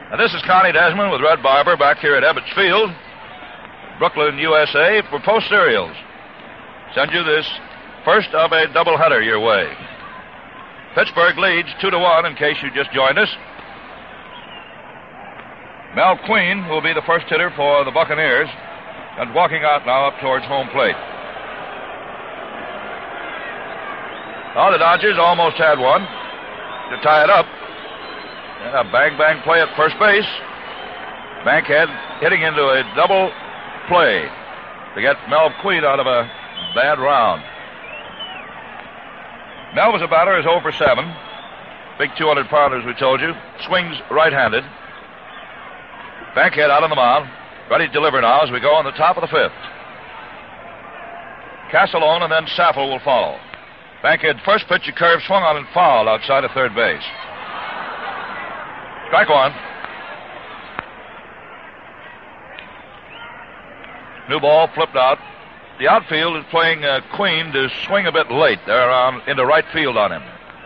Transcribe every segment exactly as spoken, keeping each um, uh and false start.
And this is Connie Desmond with Red Barber back here at Ebbets Field, Brooklyn, U S A, for Post Cereals. Send you this first of a doubleheader your way. Pittsburgh leads two to one in case you just joined us. Mel Queen will be the first hitter for the Buccaneers and walking out now up towards home plate. Oh, the Dodgers almost had one to tie it up. And a bang-bang play at first base. Bankhead hitting into a double play to get Mel Queen out of a bad round. Mel was a batter, is oh for seven. Big two hundred pounder, as we told you. Swings right-handed. Bankhead out on the mound. Ready to deliver now as we go on the top of the fifth. Castellone and then Saffel will follow. Bankhead first pitch, a curve swung on and fouled outside of third base. Strike one. New ball flipped out. The outfield is playing uh, Queen to swing a bit late. They're around into right field on him.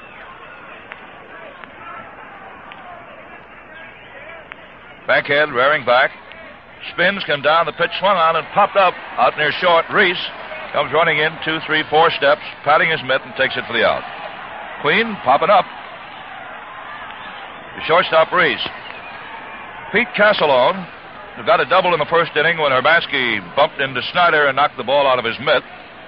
Bankhead rearing back. Spins, come down. The pitch swung on and popped up out near short. Reese comes running in two, three, four steps, patting his mitt and takes it for the out. Queen popping up. The shortstop Reese. Pete Castellone, who got a double in the first inning when Hermansky bumped into Snyder and knocked the ball out of his mitt.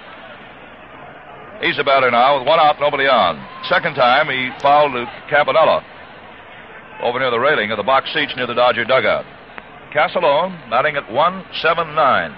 He's the batter now with one out, nobody on. Second time he fouled to Campanella over near the railing of the box seats near the Dodger dugout. Castellone batting at one seventy-nine.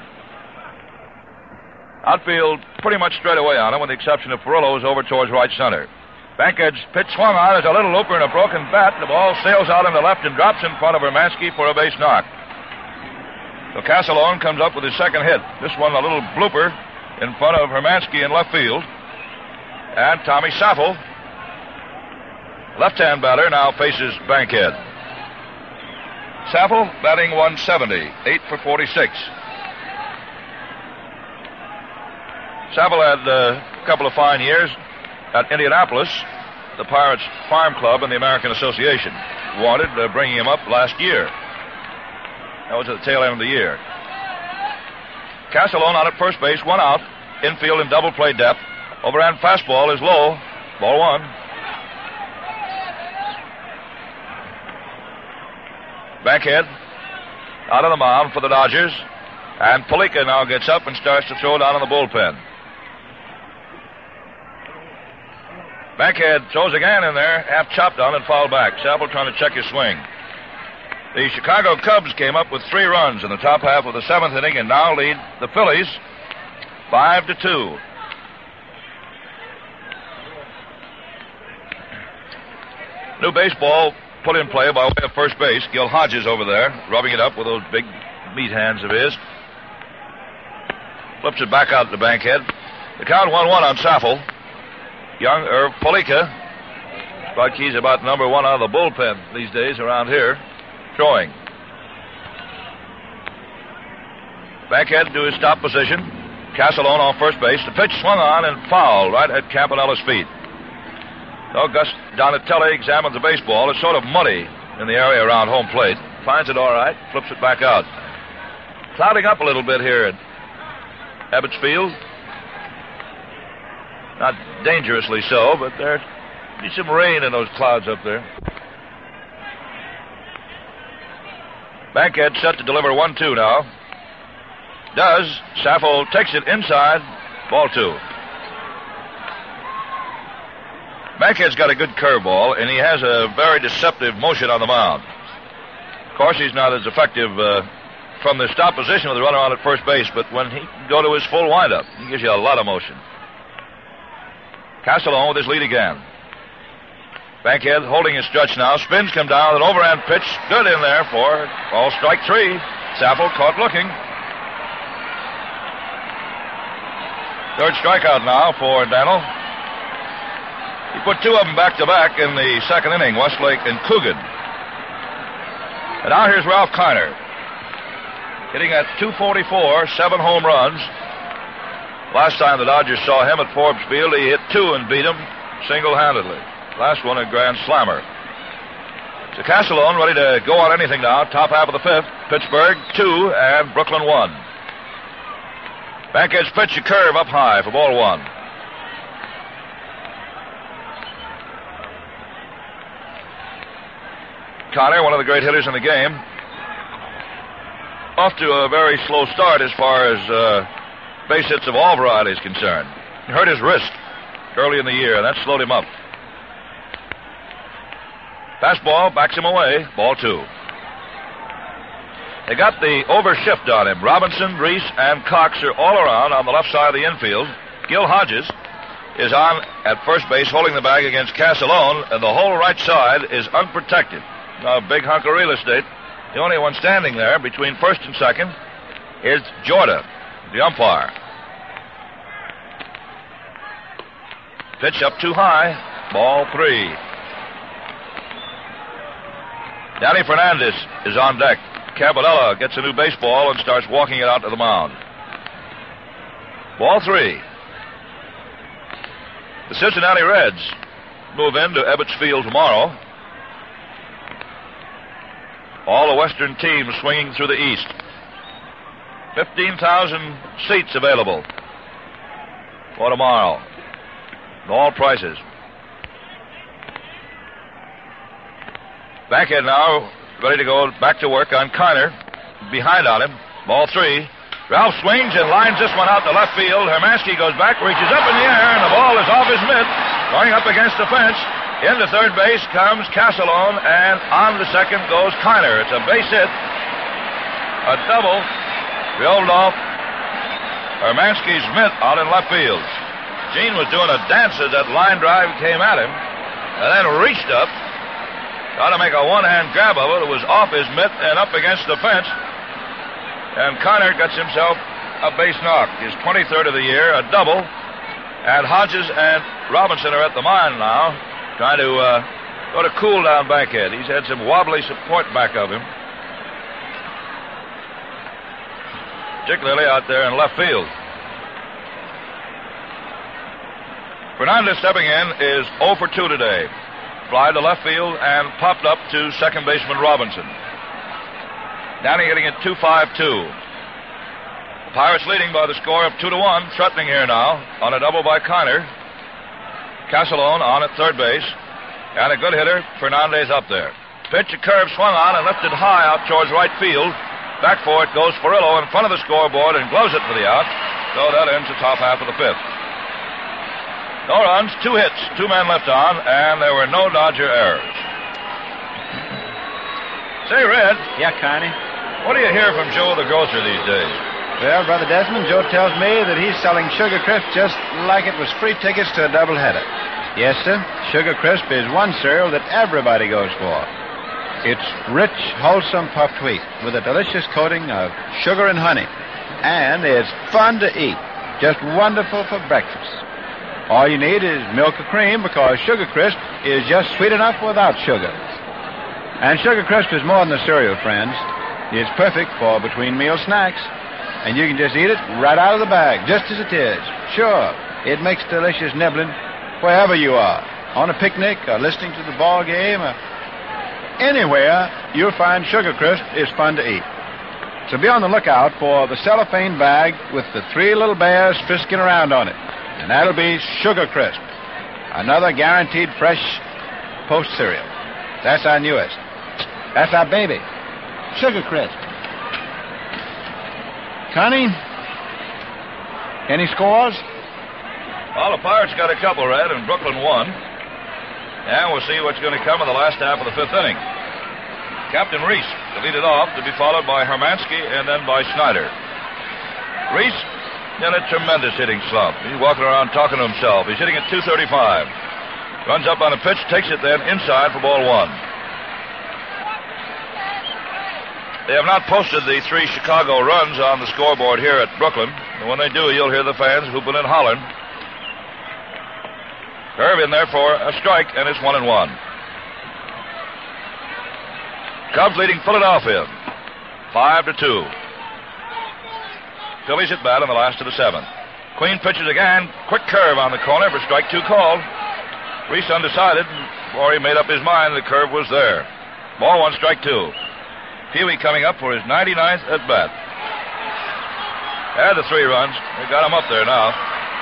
Outfield pretty much straight away on him, with the exception of Perillo's over towards right center. Bankhead's pitch swung on. There's a little looper and a broken bat. The ball sails out in the left and drops in front of Hermansky for a base knock. So Castellone comes up with his second hit. This one a little blooper in front of Hermansky in left field. And Tommy Saffel, left-hand batter, now faces Bankhead. Saffel batting one seventy, eight for forty-six. Saffel had uh, a couple of fine years at Indianapolis. The Pirates Farm Club and the American Association wanted uh, bringing him up last year. That was at the tail end of the year. Castellone out at first base, one out. Infield in double play depth. Overhand fastball is low. Ball one. Bankhead out on the mound for the Dodgers. And Palika now gets up and starts to throw down in the bullpen. Bankhead throws again in there, half chopped on and fouled back. Saffel trying to check his swing. The Chicago Cubs came up with three runs in the top half of the seventh inning and now lead the Phillies five to two. New baseball put in play by way of first base. Gil Hodges over there, rubbing it up with those big meat hands of his. Flips it back out to Bankhead. The count one one on Saffel. Young Irv Palika. Spud Key's about number one out of the bullpen these days around here. Throwing. Bankhead to his stop position. Castellone on first base. The pitch swung on and fouled right at Campanella's feet. So Gus Donatelli examines the baseball. It's sort of muddy in the area around home plate. Finds it all right. Flips it back out. Clouding up a little bit here at Ebbets Field. Not dangerously so, but there'll be some rain in those clouds up there. Bankhead set to deliver one two now. Does. Saffel takes it inside. Ball two. Bankhead's got a good curveball, and he has a very deceptive motion on the mound. Of course, he's not as effective uh, from the stop position with the runner on at first base, but when he can go to his full windup, he gives you a lot of motion. Castellone with his lead again. Bankhead holding his stretch now. Spins come down. An overhand pitch. Good in there for ball strike three. Saffel caught looking. Third strikeout now for Daniel. He put two of them back-to-back in the second inning, Westlake and Coogan. And now here's Ralph Kiner, hitting at two forty-four, seven home runs. Last time the Dodgers saw him at Forbes Field, he hit two and beat him single-handedly. Last one a grand slammer. So Castellone ready to go on anything now. Top half of the fifth. Pittsburgh two and Brooklyn one. Back edge pitch, a curve up high for ball one. Connor, one of the great hitters in the game, off to a very slow start as far as uh, base hits of all varieties concerned. He hurt his wrist early in the year, and that slowed him up. Fastball backs him away. Ball two. They got the overshift on him. Robinson, Reese, and Cox are all around on the left side of the infield. Gil Hodges is on at first base holding the bag against Castellone, and the whole right side is unprotected. A big hunk of real estate. The only one standing there between first and second is Jordan, the umpire. Pitch up too high. Ball three. Danny Fernandez is on deck. Caballella gets a new baseball and starts walking it out to the mound. Ball three. The Cincinnati Reds move into Ebbets Field tomorrow. All the Western teams swinging through the East. fifteen thousand seats available for tomorrow. At all prices. Backhead now, ready to go back to work on Kiner. Behind on him. Ball three. Ralph swings and lines this one out to left field. Hermansky goes back, reaches up in the air, and the ball is off his mitt, going up against the fence. Into third base comes Castellone, and on the second goes Kiner. It's a base hit. A double. Drilled off Hermansky's mitt out in left field. Gene was doing a dance as that line drive came at him, and then reached up, tried to make a one-hand grab of it. It was off his mitt and up against the fence. And Kiner gets himself a base knock. His twenty-third of the year, a double. And Hodges and Robinson are at the mound now, trying to uh, go to cool down Bankhead. He's had some wobbly support back of him, particularly out there in left field. Fernandez stepping in is oh for two today. Fly to left field and popped up to second baseman Robinson. Downey hitting at two five two. Pirates leading by the score of two to one. Threatening here now on a double by Kiner. Castellone on at third base. And a good hitter, Fernandez up there. Pitch, a curve swung on and lifted high out towards right field. Back for it goes Furillo in front of the scoreboard and gloves it for the out. So that ends the top half of the fifth. No runs, two hits, two men left on, and there were no Dodger errors. Say, Red. Yeah, Connie? What do you hear from Joe the grocer these days? Well, Brother Desmond, Joe tells me that he's selling Sugar Crisp just like it was free tickets to a doubleheader. Yes, sir. Sugar Crisp is one cereal that everybody goes for. It's rich, wholesome puffed wheat with a delicious coating of sugar and honey. And it's fun to eat. Just wonderful for breakfast. All you need is milk or cream because Sugar Crisp is just sweet enough without sugar. And Sugar Crisp is more than a cereal, friends. It's perfect for between meal snacks. And you can just eat it right out of the bag, just as it is. Sure, it makes delicious nibbling wherever you are. On a picnic or listening to the ball game or anywhere, you'll find Sugar Crisp is fun to eat. So be on the lookout for the cellophane bag with the three little bears frisking around on it. And that'll be Sugar Crisp. Another guaranteed fresh post cereal. That's our newest. That's our baby. Sugar Crisp. Connie, any scores? Well, the Pirates got a couple, Red, and Brooklyn won. And we'll see what's going to come in the last half of the fifth inning. Captain Reese to lead it off, to be followed by Hermansky and then by Snyder. Reese in a tremendous hitting slump. He's walking around talking to himself. He's hitting at two thirty-five. Runs up on a pitch, takes it then inside for ball one. They have not posted the three Chicago runs on the scoreboard here at Brooklyn. And when they do, you'll hear the fans whooping and hollering. Curve in there for a strike, and it's one and one. Cubs leading Philadelphia, five to two. Phillies at bat in the last of the seventh. Queen pitches again. Quick curve on the corner for strike two called. Reese undecided before he made up his mind the curve was there. Ball one, strike two. Pee-wee coming up for his ninety-ninth at bat. Had the three runs. They got him up there now.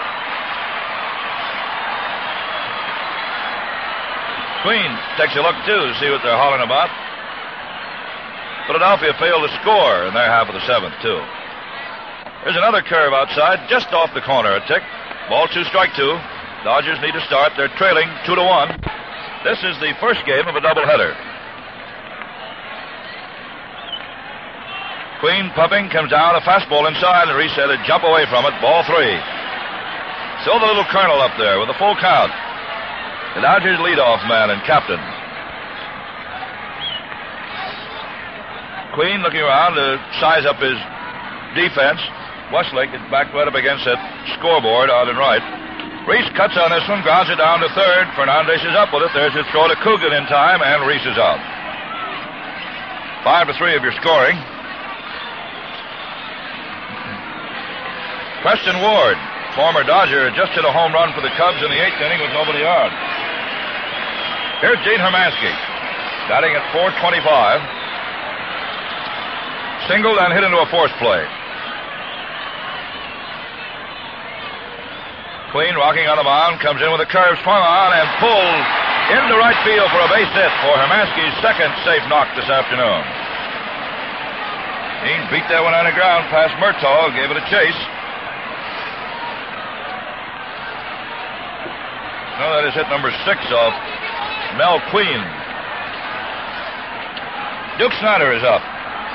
Queen takes a look, too, to see what they're hollering about. Philadelphia failed to score in their half of the seventh, too. There's another curve outside, just off the corner, a tick. Ball two, strike two. Dodgers need to start. They're trailing two to one. This is the first game of a doubleheader. Queen pumping, comes down, a fastball inside, and reset it, jump away from it, ball three. Still the little colonel up there with a full count. The Dodgers leadoff man and captain. Queen looking around to size up his defense. Westlake is back right up against that scoreboard out and right. Reese cuts on this one, grounds it down to third. Fernandez is up with it. There's his throw to Coogan in time, and Reese is out. Five to three of your scoring. Preston Ward, former Dodger, just hit a home run for the Cubs in the eighth inning with nobody on. Here's Gene Hermansky, batting at four twenty-five. Singled and hit into a force play. Queen rocking on the mound, comes in with a curve, swung on and pulled into right field for a base hit for Hermansky's second safe knock this afternoon. Gene beat that one on the ground past Murtaugh, gave it a chase. No, that is hit number six of Mel Queen. Duke Snider is up.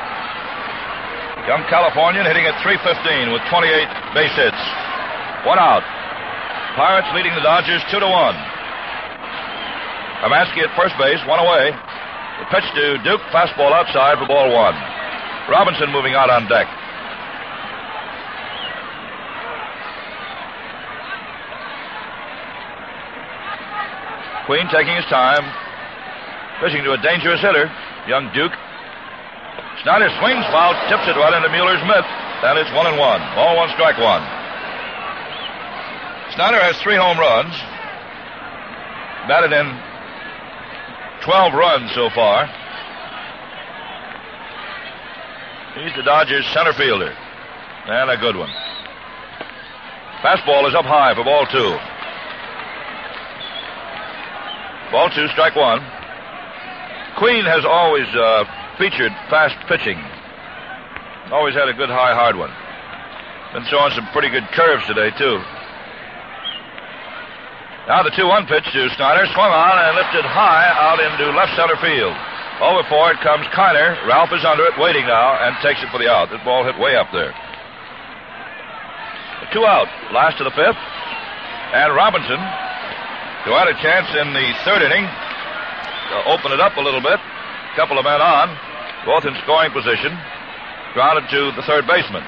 Young Californian hitting at three fifteen with twenty-eight base hits. One out. Pirates leading the Dodgers two to one. Hermansky at first base, one away. The pitch to Duke, fastball outside for ball one. Robinson moving out on deck. Queen taking his time, pitching to a dangerous hitter, young Duke. Snyder swings, foul, tips it right into Mueller's mitt, and it's one and one. Ball one, strike one. Snyder has three home runs, batted in twelve runs so far. He's the Dodgers center fielder, and a good one. Fastball is up high for ball two. Ball two, strike one. Queen has always uh, featured fast pitching. Always had a good high, hard one. Been throwing some pretty good curves today, too. Now the two one pitch to Snyder, swung on and lifted high out into left center field. Over for it comes Kiner. Ralph is under it, waiting now, and takes it for the out. This ball hit way up there. Two out, last of the fifth. And Robinson, who had a chance in the third inning to open it up a little bit. A couple of men on, both in scoring position. Grounded to the third baseman.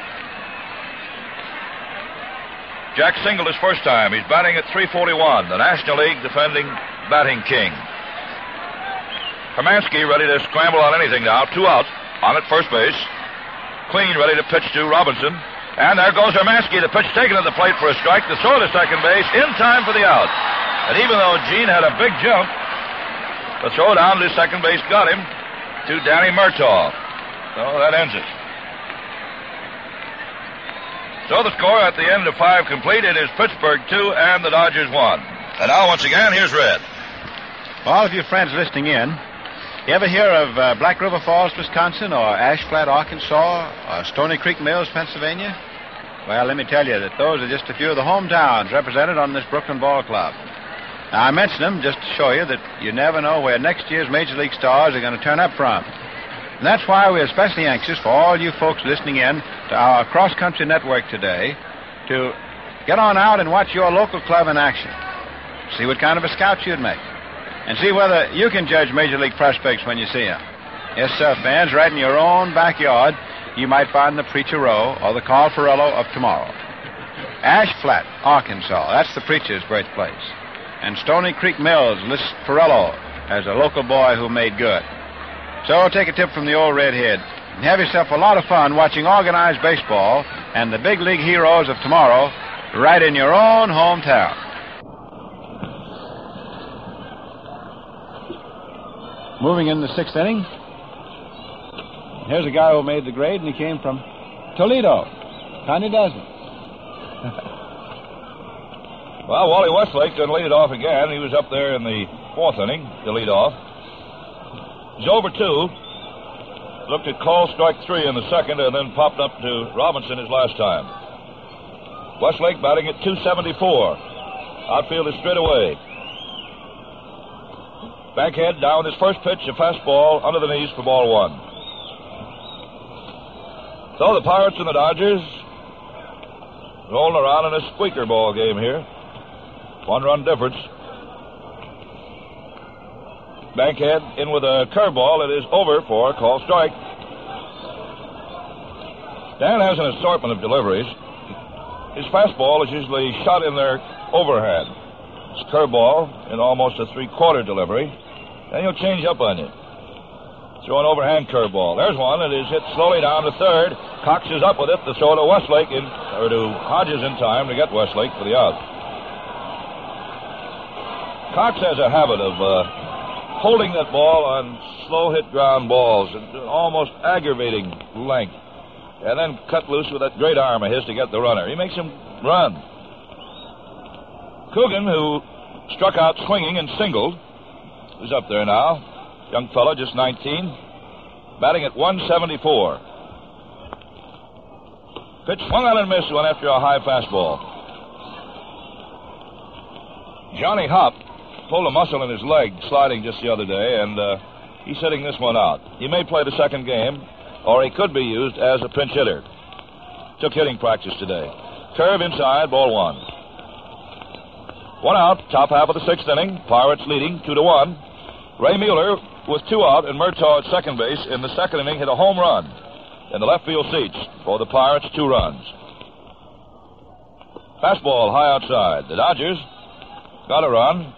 Jack singled his first time. He's batting at three forty-one, the National League defending batting king. Hermansky ready to scramble on anything now. Two out on at first base. Queen ready to pitch to Robinson. And there goes Hermansky. The pitch taken at the plate for a strike. The throw to second base in time for the out. And even though Gene had a big jump, the throw down to second base got him to Danny Murtaugh. So that ends it. So the score at the end of five complete, it is Pittsburgh two and the Dodgers one. And now once again, here's Red. All of you friends listening in, you ever hear of uh, Black River Falls, Wisconsin, or Ash Flat, Arkansas, or Stony Creek Mills, Pennsylvania? Well, let me tell you that those are just a few of the hometowns represented on this Brooklyn Ball Club. Now, I mention them just to show you that you never know where next year's Major League stars are going to turn up from. And that's why we're especially anxious for all you folks listening in to our cross-country network today to get on out and watch your local club in action. See what kind of a scout you'd make. And see whether you can judge Major League prospects when you see them. Yes, sir, fans, right in your own backyard, you might find the Preacher Row or the Carl Ferrello of tomorrow. Ash Flat, Arkansas, that's the preacher's birthplace. And Stony Creek Mills lists Ferrello as a local boy who made good. So take a tip from the old redhead and have yourself a lot of fun watching organized baseball and the big league heroes of tomorrow right in your own hometown. moving in the sixth inning. Here's a guy who made the grade, and he came from Toledo. Connie Desmond. Well, Wally Westlake didn't lead it off again. He was up there in the fourth inning to lead off. He's over two. Looked at call strike three in the second and then popped up to Robinson his last time. Westlake batting at two seventy-four. Outfield is straight away. Bankhead down with his first pitch, a fastball under the knees for ball one. So the Pirates and the Dodgers rolling around in a squeaker ball game here. One-run difference. Bankhead in with a curveball. It is over for a call strike. Dan has an assortment of deliveries. His fastball is usually shot in there overhand. His curveball in almost a three-quarter delivery. Then he'll change up on you. Throw an overhand curveball. There's one. It is hit slowly down to third. Cox is up with it to throw to Westlake, in, or to Hodges in time to get Westlake for the out. Cox has a habit of uh, holding that ball on slow hit ground balls and almost aggravating length. And then cut loose with that great arm of his to get the runner. He makes him run. Coogan, who struck out swinging and singled, is up there now. Young fellow, just nineteen. Batting at one seventy-four. Pitch swung on and missed, one after a high fastball. Johnny Hopp pulled a muscle in his leg sliding just the other day, and uh, he's hitting this one out. He may play the second game, or he could be used as a pinch hitter. Took hitting practice today. Curve inside, ball one. One out, top half of the sixth inning. Pirates leading two to one. Ray Mueller with two out and Murtaugh at second base in the second inning hit a home run in the left field seats for the Pirates, two runs. Fastball high outside. The Dodgers got a run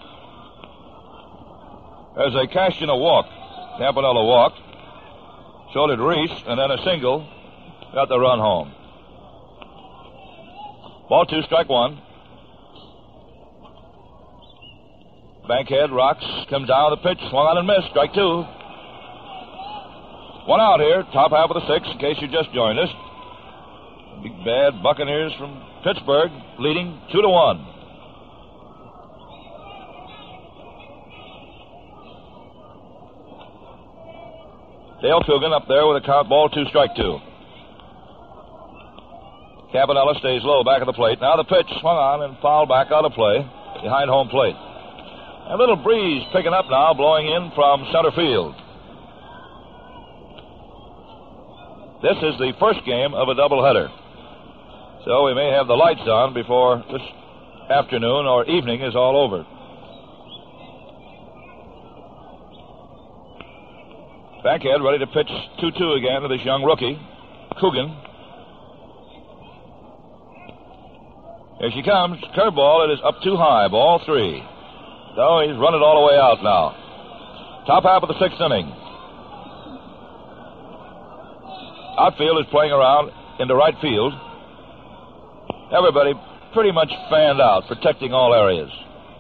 as they cashed in a walk. Campanella walked. So did Reese, and then a single. Got the run home. Ball two, strike one. Bankhead rocks, comes down with the pitch, swung on and missed. Strike two. One out here, top half of the sixth, in case you just joined us. Big bad Buccaneers from Pittsburgh, leading two to one. Dale Coogan up there with a count, ball two, strike two. Campanella stays low back of the plate. Now the pitch swung on and fouled back out of play behind home plate. A little breeze picking up now, blowing in from center field. This is the first game of a doubleheader. So we may have the lights on before this afternoon or evening is all over. Bankhead ready to pitch two two again to this young rookie, Coogan. Here she comes. Curveball. It is up too high. Ball three. So he's run it all the way out now. Top half of the sixth inning. Outfield is playing around into right field. Everybody pretty much fanned out, protecting all areas.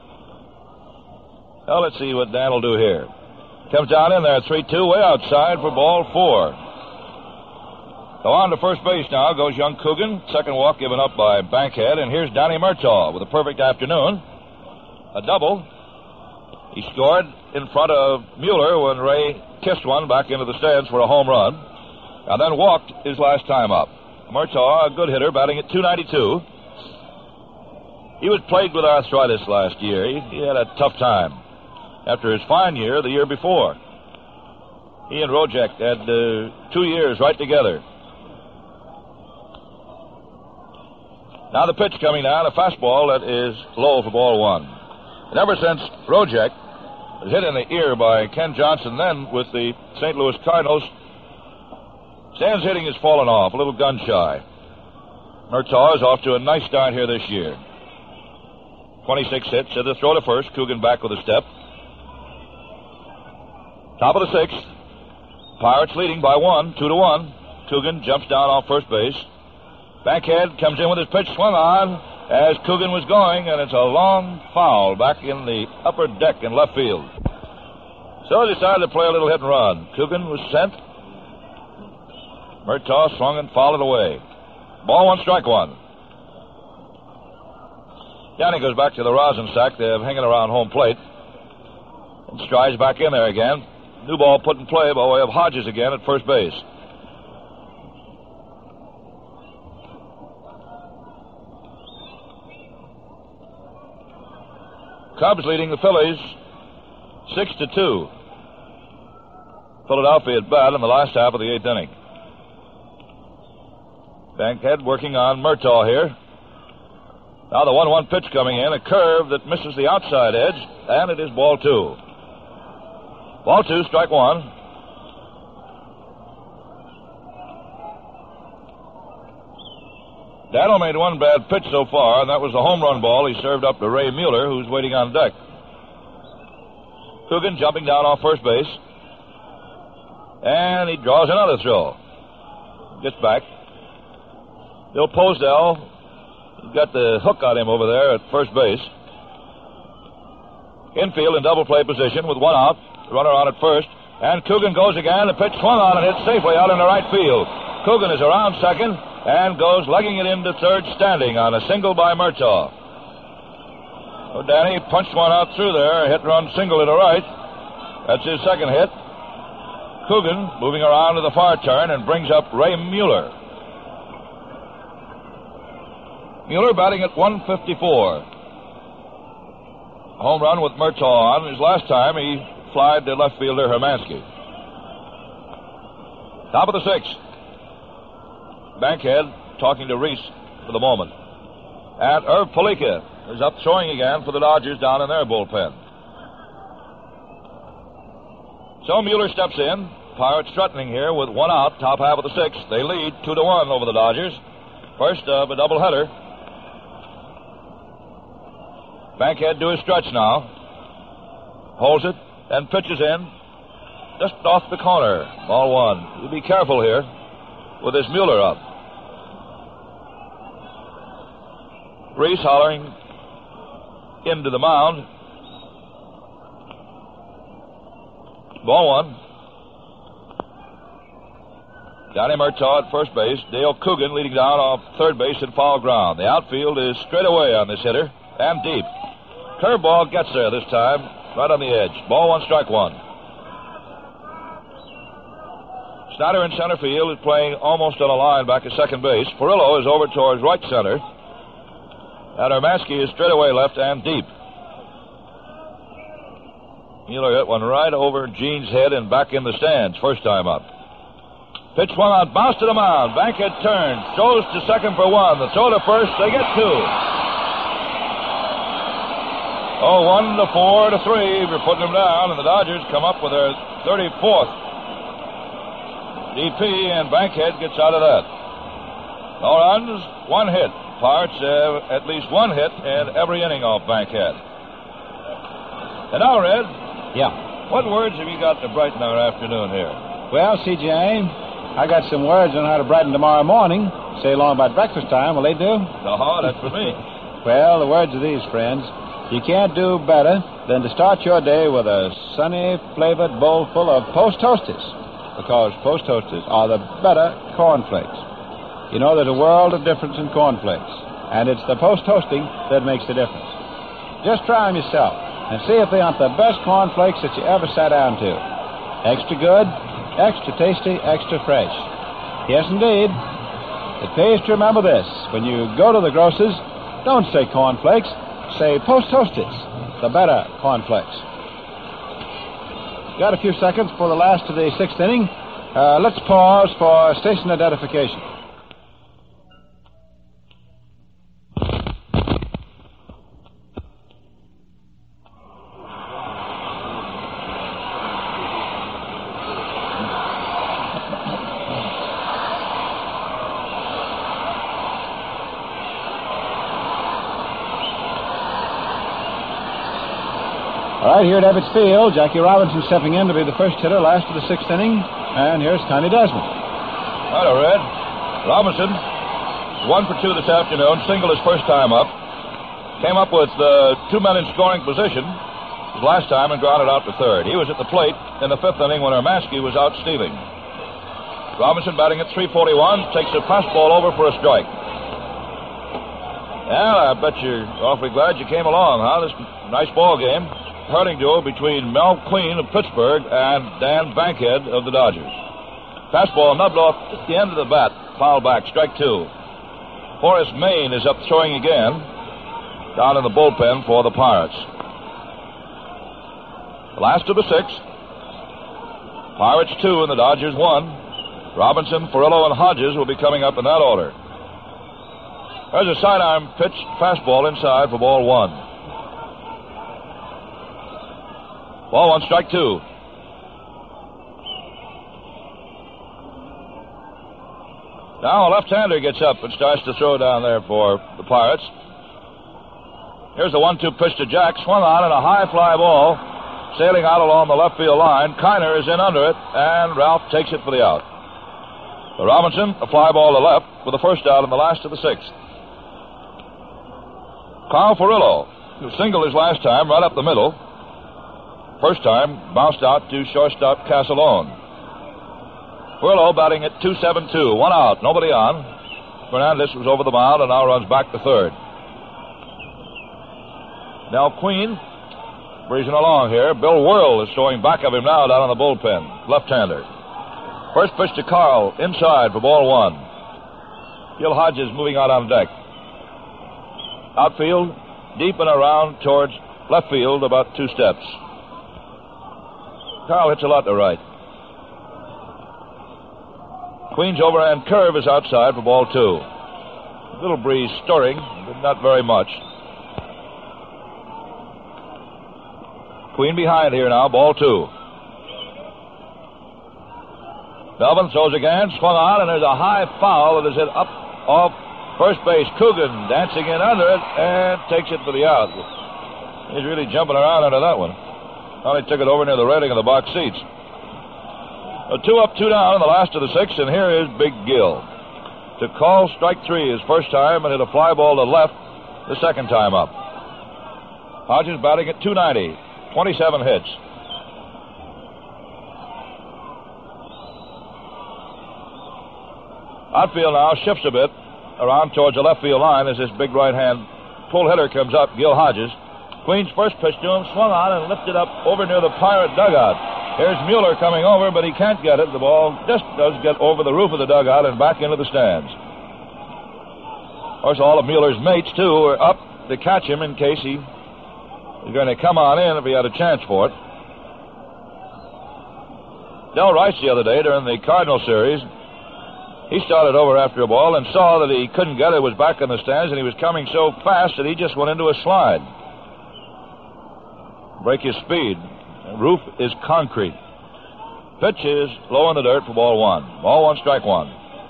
Well, let's see what Dan will do here. Comes down in there, three two, way outside for ball four. So on to first base now goes young Coogan. Second walk given up by Bankhead. And here's Donnie Murtaugh with a perfect afternoon. A double. He scored in front of Mueller when Ray kissed one back into the stands for a home run. And then walked his last time up. Murtaugh, a good hitter, batting at two ninety-two. He was plagued with arthritis last year. He, he had a tough time after his fine year the year before. He and Rojek had uh, two years right together. Now the pitch coming down, a fastball that is low for ball one. And ever since Rojek was hit in the ear by Ken Johnson, then with the Saint Louis Cardinals, Stan's hitting has fallen off, a little gun shy. Murtaugh is off to a nice start here this year. twenty-six hits, at the throw to first, Coogan back with a step. Top of the sixth. Pirates leading by one, two to one. Coogan jumps down off first base. Bankhead comes in with his pitch swung on as Coogan was going, and it's a long foul back in the upper deck in left field. So they decided to play a little hit and run. Coogan was sent. Murtaugh swung and fouled away. Ball one, strike one. Danny goes back to the rosin sack. They're hanging around home plate. And strides back in there again. New ball put in play by way of Hodges again at first base. Cubs leading the Phillies six to two. Philadelphia at bat in the last half of the eighth inning. Bankhead working on Murtaugh here. Now the one one pitch coming in, a curve that misses the outside edge, and it is ball two. Ball two, strike one. Daniel made one bad pitch so far, and that was the home run ball he served up to Ray Mueller, who's waiting on deck. Coogan jumping down off first base. And he draws another throw. Gets back. Bill Posdell, he's got the hook on him over there at first base. Infield in double play position with one out. Runner on at first. And Coogan goes again. The pitch swung on and hit safely out into right field. Coogan is around second and goes legging it into third standing on a single by Murtaugh. So Danny punched one out through there. Hit and run single to the right. That's his second hit. Coogan moving around to the far turn and brings up Ray Mueller. Mueller batting at one fifty-four. Home run with Murtaugh on. His last time he flied to left fielder Hermansky. Top of the sixth. Bankhead talking to Reese for the moment. And Irv Palika is up throwing again for the Dodgers down in their bullpen. So Mueller steps in. Pirates threatening here with one out, top half of the sixth. They lead two to one over the Dodgers. First of a doubleheader. Bankhead to his stretch now. Holds it and pitches in. Just off the corner. Ball one. You'll be careful here with this Mueller up. Reese hollering into the mound. Ball one. Johnny Murtaugh at first base. Dale Coogan leading down off third base in foul ground. The outfield is straight away on this hitter and deep. Curveball gets there this time, right on the edge. Ball one, strike one. Snyder in center field is playing almost on a line back at second base. Perillo is over towards right center. And Hermansky is straight away left and deep. Mueller hit one right over Gene's head and back in the stands, first time up. Pitch swung out, bounce to the mound. Bankhead turns, throws to second for one. The throw to first, they get two. Oh, one to four to three. We're putting them down, and the Dodgers come up with their thirty-fourth. D P and Bankhead gets out of that. No runs, one hit. Pirates have at least one hit in every inning off Bankhead. And now, Red. Yeah. What words have you got to brighten our afternoon here? Well, C J, I got some words on how to brighten tomorrow morning. Say along about breakfast time, will they do? No, that's for me. Well, the words are these, friends. You can't do better than to start your day with a sunny, flavored bowl full of Post Toasties, because Post Toasties are the better cornflakes. You know, there's a world of difference in cornflakes, and it's the Post Toasting that makes the difference. Just try them yourself and see if they aren't the best cornflakes that you ever sat down to. Extra good, extra tasty, extra fresh. Yes, indeed. It pays to remember this. When you go to the grocer's, don't say cornflakes. Say Post Toasties, the better cornflakes. Got a few seconds for the last of the sixth inning. Uh, let's pause for station identification. All right, here at Ebbets Field, Jackie Robinson stepping in to be the first hitter, last of the sixth inning. And here's Connie Desmond. Hello, Red. Robinson, one for two this afternoon, single his first time up. Came up with uh, two men in scoring position. his last time and grounded out to third. He was at the plate in the fifth inning when Hermansky was out stealing. Robinson batting at three forty-one, takes a fastball over for a strike. Well, I bet you're awfully glad you came along, huh? This nice ball game. Hurling duel between Mel Queen of Pittsburgh and Dan Bankhead of the Dodgers. Fastball nubbed off at the end of the bat. Foul back, strike two. Horace Main is up throwing again down in the bullpen for the Pirates. The last of the sixth. Pirates two and the Dodgers one. Robinson, Furillo, and Hodges will be coming up in that order. There's a sidearm pitch fastball inside for ball one. Ball one, strike two. Now a left-hander gets up and starts to throw down there for the Pirates. Here's the one two pitch to Jack. Swung on and a high fly ball sailing out along the left field line. Kiner is in under it, and Ralph takes it for the out. For Robinson, a fly ball to left for the first out in the last of the sixth. Carl Furillo, who singled his last time right up the middle. First time, bounced out to shortstop Castellone. Furillo batting at two seventy-two. One out, nobody on. Fernandez was over the mound and now runs back to third. Now Queen breezing along here. Bill Whirl is throwing back of him now down on the bullpen. Left-hander. First pitch to Carl, inside for ball one. Gil Hodges moving out on deck. Outfield, deep and around towards left field, about two steps. Carl hits a lot to right. Queen's overhand curve is outside for ball two. A little breeze stirring, but not very much. Queen behind here now, ball two. Melvin throws again, swung on, and there's a high foul that is hit up off first base. Coogan dancing in under it and takes it for the out. He's really jumping around under that one. Finally took it over near the railing of the box seats. A two up, two down in the last of the sixth, and here is Big Gil to call strike three his first time and hit a fly ball to left the second time up. Hodges batting at two ninety, twenty-seven hits. Outfield now shifts a bit around towards the left field line as this big right-hand pull hitter comes up, Gil Hodges. Queen's first pitch to him, swung on and lifted up over near the Pirate dugout. Here's Mueller coming over, but he can't get it. The ball just does get over the roof of the dugout and back into the stands. Of course, all of Mueller's mates, too, are up to catch him in case he is going to come on in if he had a chance for it. Del Rice the other day during the Cardinal series, he started over after a ball and saw that he couldn't get it, was back in the stands, and he was coming so fast that he just went into a slide. Break his speed. The roof is concrete. Pitch is low in the dirt for ball one. Ball one, strike one.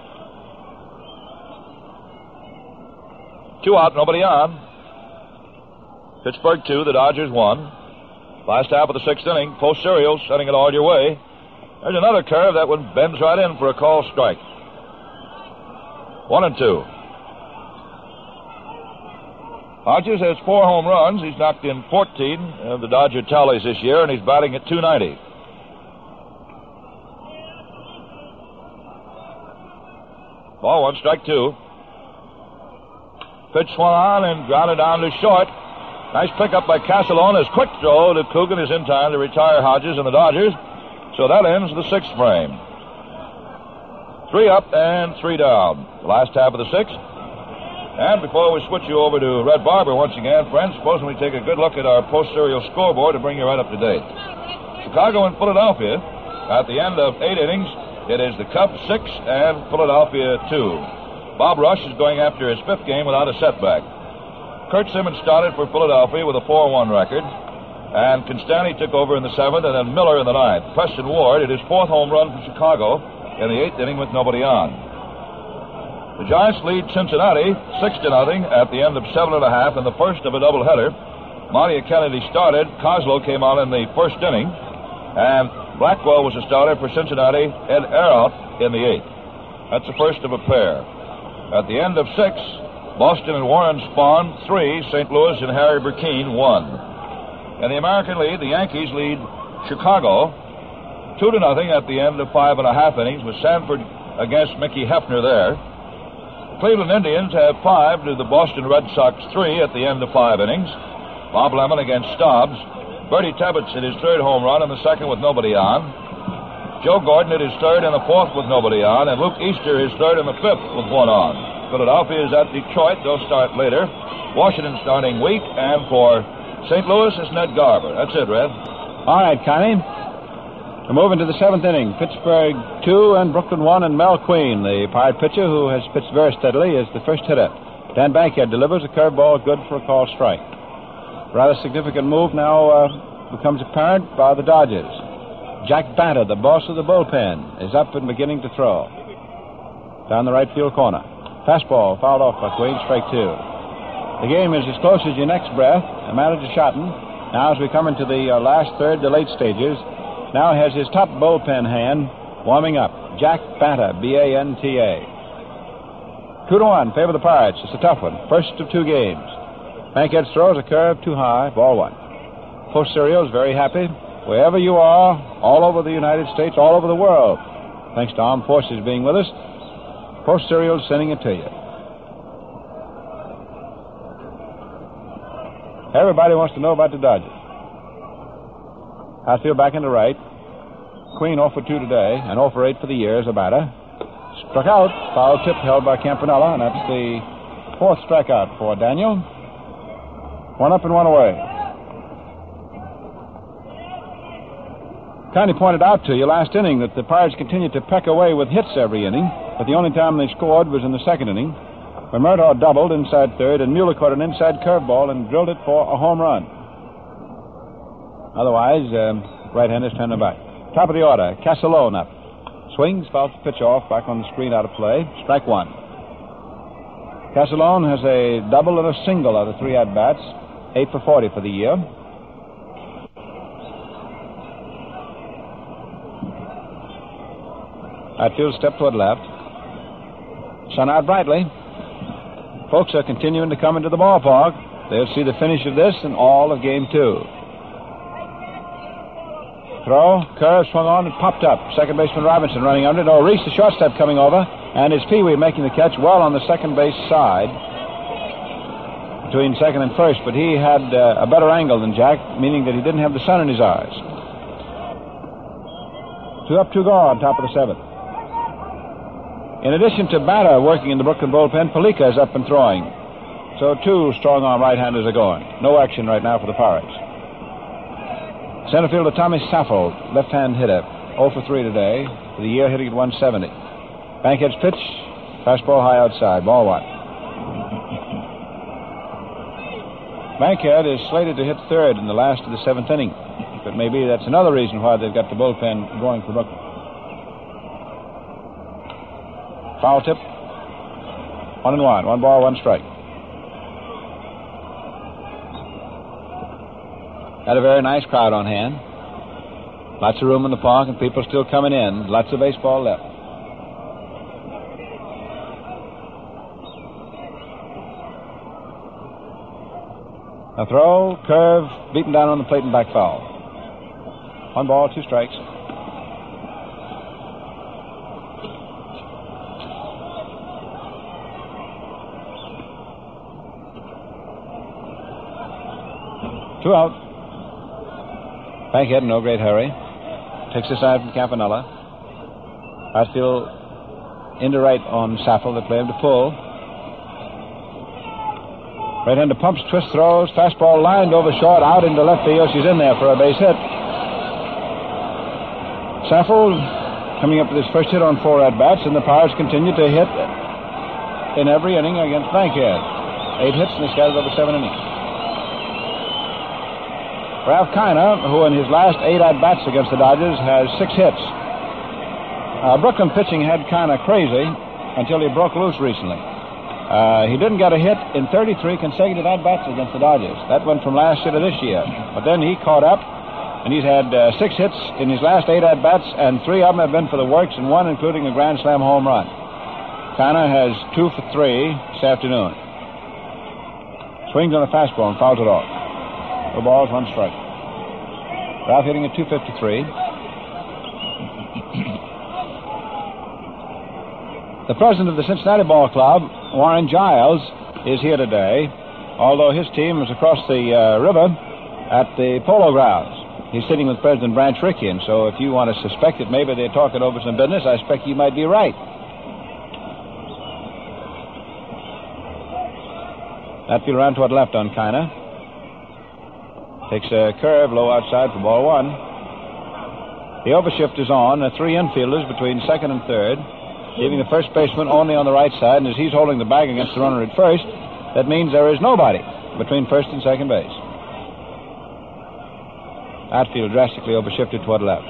Two out, nobody on. Pittsburgh two, the Dodgers one. Last half of the sixth inning, post serial, sending it all your way. There's another curve. That one bends right in for a call strike. One and two. Hodges has four home runs. He's knocked in fourteen of the Dodger tallies this year, and he's batting at two ninety. Ball one, strike two. Pitch swung on and grounded down to short. Nice pickup by Castellone. His quick throw to Coogan is in time to retire Hodges and the Dodgers. So that ends the sixth frame. Three up and three down. The last half of the sixth. And before we switch you over to Red Barber once again, friends, suppose we take a good look at our post-serial scoreboard to bring you right up to date. Chicago and Philadelphia, at the end of eight innings, it is the Cubs six and Philadelphia two. Bob Rush is going after his fifth game without a setback. Kurt Simmons started for Philadelphia with a four one record, and Constanti took over in the seventh, and then Miller in the ninth. Preston Ward hit his fourth home run for Chicago in the eighth inning with nobody on. The Giants lead Cincinnati six to nothing at the end of seven and a half in the first of a doubleheader. Monty Kennedy started. Coslow came on in the first inning, and Blackwell was the starter for Cincinnati. Ed Earl in the eighth. That's the first of a pair. At the end of six, Boston and Warren Spahn three, Saint Louis and Harry Burkeen one. In the American League, the Yankees lead Chicago two to nothing at the end of five and a half innings with Sanford against Mickey Hefner there. Cleveland Indians have five to the Boston Red Sox three at the end of five innings. Bob Lemon against Stobbs. Bertie Tebbetts hit his third home run in the second with nobody on. Joe Gordon hit his third in the fourth with nobody on, and Luke Easter his third in the fifth with one on. Philadelphia is at Detroit. They'll start later. Washington starting weak, and for Saint Louis is Ned Garber. That's it, Red. All right, Connie. We're moving to the seventh inning. Pittsburgh two and Brooklyn one, and Mel Queen, the Pirate pitcher who has pitched very steadily, is the first hitter. Dan Bankhead delivers a curveball good for a called strike. Rather significant move now uh, becomes apparent by the Dodgers. Jack Banta, the boss of the bullpen, is up and beginning to throw. Down the right field corner. Fastball fouled off by Queen, strike two. The game is as close as your next breath. The manager Schotten, now as we come into the uh, last third, the late stages, now has his top bullpen hand warming up. Jack Banta, B A N T A. Two to one, favor the Pirates. It's a tough one. First of two games. Bankhead throws a curve too high, ball one. Post Serial is very happy. Wherever you are, all over the United States, all over the world, thanks to Armed Forces being with us, Post Serial is sending it to you. Everybody wants to know about the Dodgers. Hatfield back into right. Queen oh for two today, and oh for eight for the year as a batter. Struck out. Foul tip held by Campanella, and that's the fourth strikeout for Daniel. One up and one away. Connie pointed out to you last inning that the Pirates continued to peck away with hits every inning, but the only time they scored was in the second inning, when Murtaugh doubled inside third, and Mueller caught an inside curveball and drilled it for a home run. Otherwise, um, right-handers turn their back. Top of the order, Castellone up. Swings, fouls the pitch off, back on the screen, out of play. Strike one. Castellone has a double and a single out of three at-bats. Eight for forty for the year. Outfield step toward left. Sun out brightly. Folks are continuing to come into the ballpark. They'll see the finish of this and all of game two. Throw, curve, swung on, and popped up. Second baseman Robinson running under it. Oh, Reese, the shortstop, coming over. And it's Pee Wee making the catch well on the second base side, between second and first, but he had uh, a better angle than Jack, meaning that he didn't have the sun in his eyes. Two up, two gone, top of the seventh. In addition to Banta working in the Brooklyn bullpen, Palika is up and throwing. So two strong-arm right-handers are going. No action right now for the Pirates. Center fielder Tommy Saffold, left-hand hitter, oh for three today. For the year, hitting at one seventy. Bankhead's pitch, fastball high outside, ball one. Bankhead is slated to hit third in the last of the seventh inning. But maybe that's another reason why they've got the bullpen going for Brooklyn. Foul tip. One and one. One ball, one strike. Got a very nice crowd on hand. Lots of room in the park and people still coming in. Lots of baseball left. A throw, curve, beaten down on the plate and back foul. One ball, two strikes. Two out. Bankhead in no great hurry. Takes the side from Campanella. Outfield into right on Saffold. They play him to pull. Right-hander pumps, twist, throws. Fastball lined over short, out into left field. She's in there for a base hit. Saffold coming up with his first hit on four at-bats, and the Pirates continue to hit in every inning against Bankhead. Eight hits, and he's got it over seven innings. Ralph Kiner, who in his last eight at-bats against the Dodgers has six hits. Uh, Brooklyn pitching had Kiner crazy until he broke loose recently. Uh, he didn't get a hit in thirty-three consecutive at-bats against the Dodgers. That went from last year to this year. But then he caught up, and he's had uh, six hits in his last eight at-bats, and three of them have been for the works, and one including a Grand Slam home run. Kiner has two for three this afternoon. Swings on a fastball and fouls it off. No balls, one strike. Ralph hitting at two fifty-three. The president of the Cincinnati Ball Club, Warren Giles, is here today, although his team is across the uh, river at the Polo Grounds. He's sitting with President Branch Rickey, and so if you want to suspect that maybe they're talking over some business, I suspect you might be right. That field around toward left on Kiner. Takes a curve low outside for ball one. The overshift is on. The three infielders between second and third, leaving the first baseman only on the right side, and as he's holding the bag against the runner at first, that means there is nobody between first and second base. Outfield drastically overshifted toward left.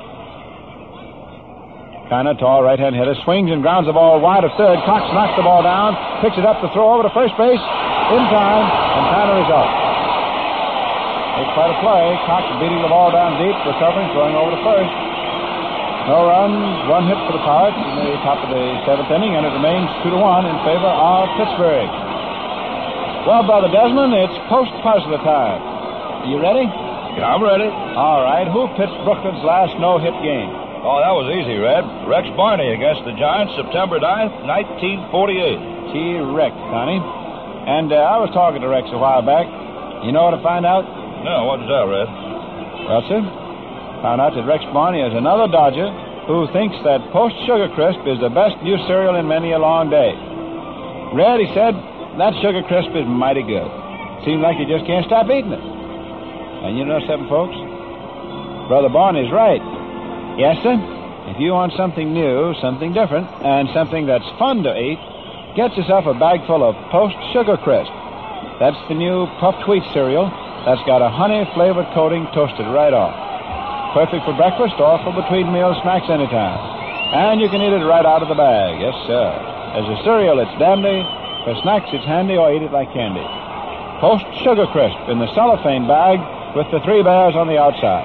Kiner, tall right-hand hitter, swings and grounds the ball wide of third. Cox knocks the ball down, picks it up to throw over to first base in time, and Kiner is out. It's quite a play. Cox beating the ball down deep, recovering, throwing over to first. No runs, one hit for the Pirates in the top of the seventh inning, and it remains two to one in favor of Pittsburgh. Well, Brother Desmond, it's post-puzzler time. You ready? Yeah, I'm ready. All right. Who pitched Brooklyn's last no-hit game? Oh, that was easy, Red. Rex Barney against the Giants, September ninth, nineteen forty-eight. Gee, Rex, Connie. And uh, I was talking to Rex a while back. You know what I found out? No, what is that, Red? Well, sir, found out that Rex Barney is another Dodger who thinks that Post Sugar Crisp is the best new cereal in many a long day. Red, he said, that Sugar Crisp is mighty good. Seems like you just can't stop eating it. And you know something, folks? Brother Barney's right. Yes, sir? If you want something new, something different, and something that's fun to eat, get yourself a bag full of Post Sugar Crisp. That's the new puffed wheat cereal that's got a honey-flavored coating toasted right off. Perfect for breakfast or for between meal snacks anytime. And you can eat it right out of the bag. Yes, sir. As a cereal, it's dandy. For snacks, it's handy, or eat it like candy. Post Sugar Crisp in the cellophane bag with the three bears on the outside.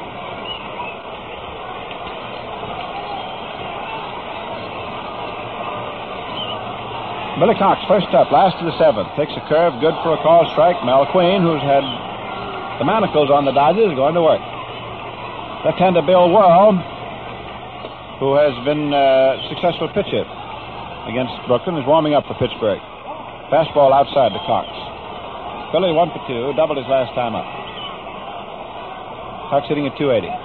Billy Cox, first up, last of the seventh. Takes a curve, good for a call strike. Mel Queen, who's had the manacles on the Dodgers, is going to work. Left-hander Bill Worrell, who has been a successful pitcher against Brooklyn, is warming up for Pittsburgh. Fastball outside to Cox. Billy one for two, doubled his last time up. Cox hitting at two eighty.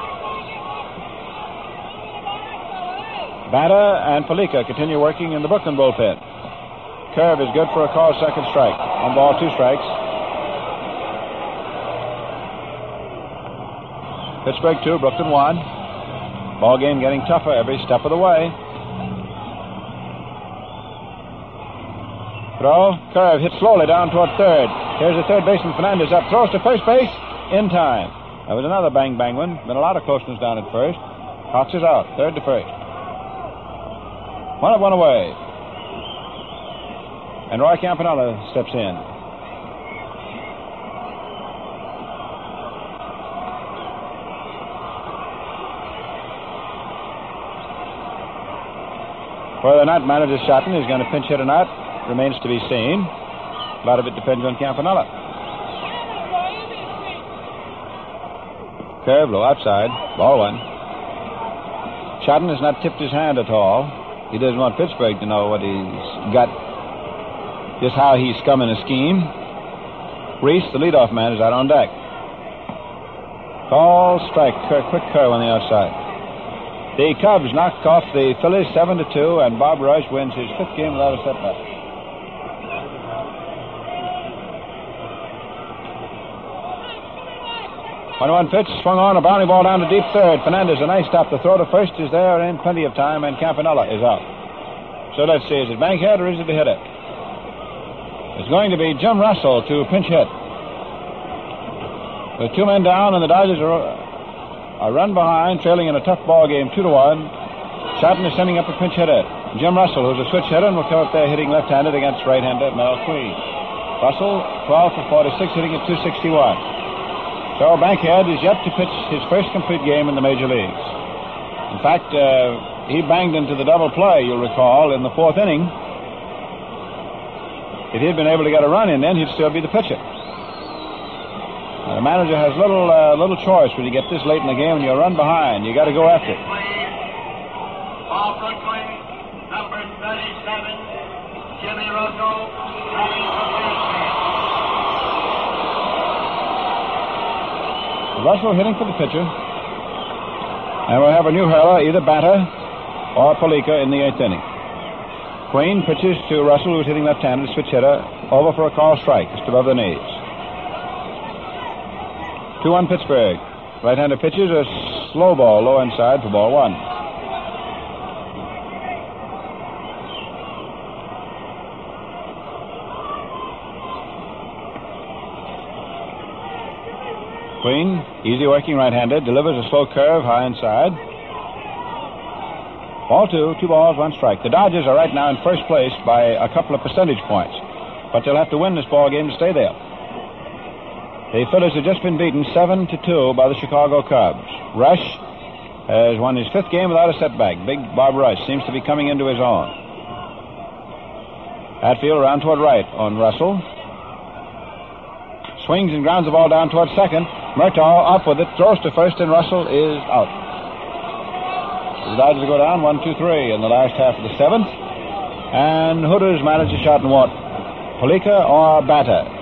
Batter and Palika continue working in the Brooklyn bullpen. Curve is good for a call second strike. One ball, two strikes. Pittsburgh two, Brooklyn one. Ball game getting tougher every step of the way. Throw. Curve hit slowly down toward third. Here's the third baseman, Fernandez, up. Throws to first base in time. There was another bang-bang one. Been a lot of closeness down at first. Cox is out. Third to first. One up, one away. And Roy Campanella steps in. Whether or not manager Shotton is going to pinch hit or not remains to be seen. A lot of it depends on Campanella. Curve low outside. Ball one. Shotton has not tipped his hand at all. He doesn't want Pittsburgh to know what he's got, just how he's scumming a scheme. Reese, the leadoff man, is out on deck. Call strike. Quick curve on the outside. The Cubs knocked off the Phillies seven to two, and Bob Rush wins his fifth game without a setback. one one pitch, swung on, a bounding ball down to deep third. Fernandez, a nice stop. The throw to first is there in plenty of time, and Campanella is out. So let's see, is it Bankhead or is it the hitter? It's going to be Jim Russell to pinch hit. With two men down, and the Dodgers are a run behind, trailing in a tough ball game, two to one. Shotton is sending up a pinch hitter. Jim Russell, who's a switch hitter, and will come up there hitting left-handed against right-hander Mel Queen. Russell, twelve for forty-six, hitting at two sixty-one. So Bankhead is yet to pitch his first complete game in the major leagues. In fact, uh, he banged into the double play, you'll recall, in the fourth inning. If he'd been able to get a run in, then he'd still be the pitcher. Uh, The manager has little uh, little choice when you get this late in the game and you run behind. You got to go after it. Ball Brooklyn, number thirty-seven, Jimmy Russell, running for first. Russell hitting for the pitcher. And we'll have a new hurler, either Batter or Palika in the eighth inning. Queen pitches to Russell, who's hitting left-handed, switch hitter, over for a call strike, just above the knees. two one Pittsburgh. Right-hander pitches a slow ball, low inside for ball one. Queen, easy working right-handed, delivers a slow curve high inside. Ball two, two balls, one strike. The Dodgers are right now in first place by a couple of percentage points, but they'll have to win this ball game to stay there. The Phillies have just been beaten seven to two by the Chicago Cubs. Rush has won his fifth game without a setback. Big Bob Rush seems to be coming into his own. Hatfield around toward right on Russell. Swings and grounds the ball down toward second. Murtaugh up with it, throws to first, and Russell is out. The Dodgers go down one, two, three in the last half of the seventh. And Hooters manage a shot and walk. Palika or Batter.